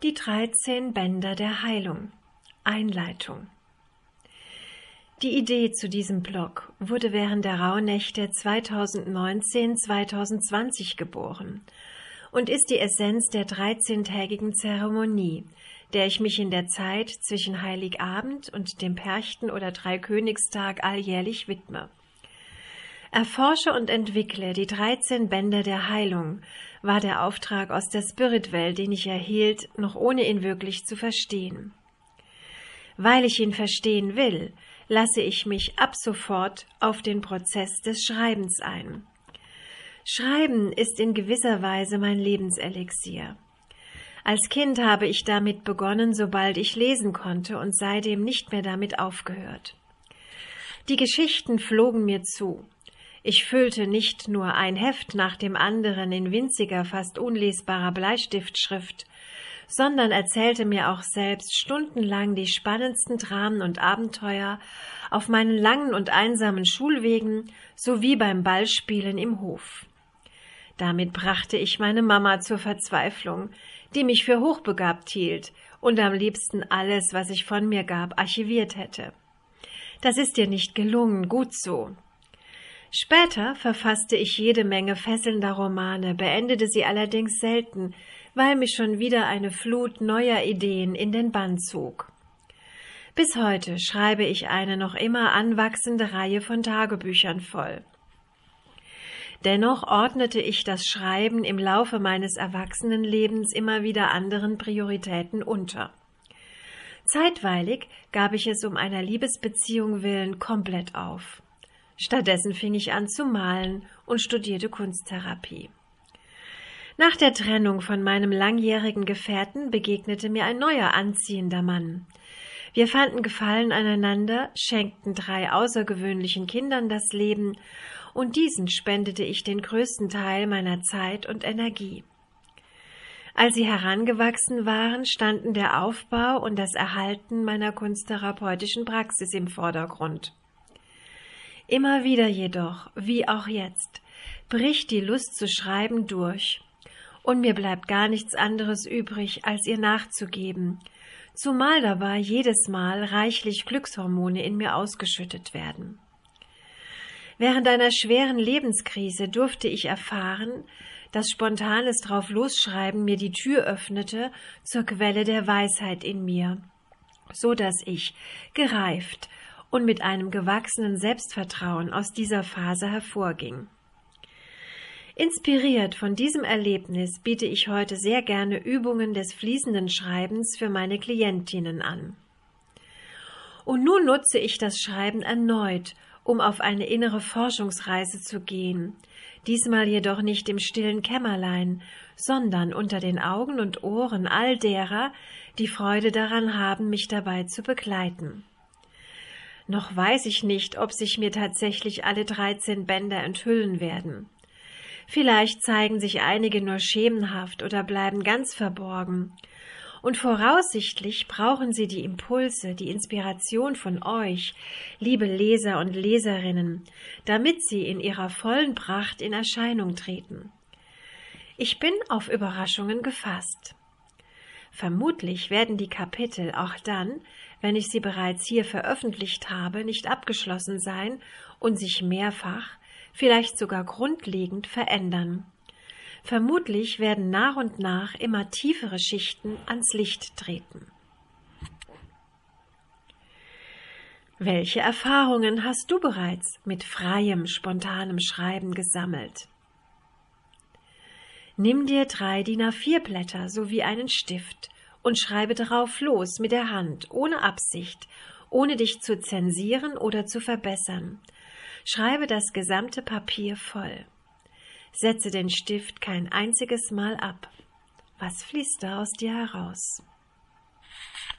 Die 13 Bänder der Heilung. Einleitung. Die Idee zu diesem Blog wurde während der Rauhnächte 2019-2020 geboren und ist die Essenz der 13-tägigen Zeremonie, der ich mich in der Zeit zwischen Heiligabend und dem Perchten- oder Dreikönigstag alljährlich widme. Erforsche und entwickle die 13 Bänder der Heilung, war der Auftrag aus der Spiritwelt, den ich erhielt, noch ohne ihn wirklich zu verstehen. Weil ich ihn verstehen will, lasse ich mich ab sofort auf den Prozess des Schreibens ein. Schreiben ist in gewisser Weise mein Lebenselixier. Als Kind habe ich damit begonnen, sobald ich lesen konnte, und seitdem nicht mehr damit aufgehört. Die Geschichten flogen mir zu. Ich füllte nicht nur ein Heft nach dem anderen in winziger, fast unlesbarer Bleistiftschrift, sondern erzählte mir auch selbst stundenlang die spannendsten Dramen und Abenteuer auf meinen langen und einsamen Schulwegen sowie beim Ballspielen im Hof. Damit brachte ich meine Mama zur Verzweiflung, die mich für hochbegabt hielt und am liebsten alles, was ich von mir gab, archiviert hätte. Das ist dir nicht gelungen, gut so. Später verfasste ich jede Menge fesselnder Romane, beendete sie allerdings selten, weil mich schon wieder eine Flut neuer Ideen in den Bann zog. Bis heute schreibe ich eine noch immer anwachsende Reihe von Tagebüchern voll. Dennoch ordnete ich das Schreiben im Laufe meines Erwachsenenlebens immer wieder anderen Prioritäten unter. Zeitweilig gab ich es um einer Liebesbeziehung willen komplett auf. Stattdessen fing ich an zu malen und studierte Kunsttherapie. Nach der Trennung von meinem langjährigen Gefährten begegnete mir ein neuer anziehender Mann. Wir fanden Gefallen aneinander, schenkten 3 außergewöhnlichen Kindern das Leben, und diesen spendete ich den größten Teil meiner Zeit und Energie. Als sie herangewachsen waren, standen der Aufbau und das Erhalten meiner kunsttherapeutischen Praxis im Vordergrund. Immer wieder jedoch, wie auch jetzt, bricht die Lust zu schreiben durch, und mir bleibt gar nichts anderes übrig, als ihr nachzugeben, zumal dabei jedes Mal reichlich Glückshormone in mir ausgeschüttet werden. Während einer schweren Lebenskrise durfte ich erfahren, dass spontanes Drauflosschreiben mir die Tür öffnete zur Quelle der Weisheit in mir, so dass ich, gereift und mit einem gewachsenen Selbstvertrauen aus dieser Phase hervorging. Inspiriert von diesem Erlebnis biete ich heute sehr gerne Übungen des fließenden Schreibens für meine Klientinnen an. Und nun nutze ich das Schreiben erneut, um auf eine innere Forschungsreise zu gehen, diesmal jedoch nicht im stillen Kämmerlein, sondern unter den Augen und Ohren all derer, die Freude daran haben, mich dabei zu begleiten. Noch weiß ich nicht, ob sich mir tatsächlich alle 13 Bänder enthüllen werden. Vielleicht zeigen sich einige nur schemenhaft oder bleiben ganz verborgen. Und voraussichtlich brauchen sie die Impulse, die Inspiration von euch, liebe Leser und Leserinnen, damit sie in ihrer vollen Pracht in Erscheinung treten. Ich bin auf Überraschungen gefasst. Vermutlich werden die Kapitel auch dann, wenn ich sie bereits hier veröffentlicht habe, nicht abgeschlossen sein und sich mehrfach, vielleicht sogar grundlegend verändern. Vermutlich werden nach und nach immer tiefere Schichten ans Licht treten. Welche Erfahrungen hast du bereits mit freiem, spontanem Schreiben gesammelt? Nimm dir 3 DIN A4 Blätter sowie einen Stift und schreibe darauf los mit der Hand, ohne Absicht, ohne dich zu zensieren oder zu verbessern. Schreibe das gesamte Papier voll. Setze den Stift kein einziges Mal ab. Was fließt da aus dir heraus?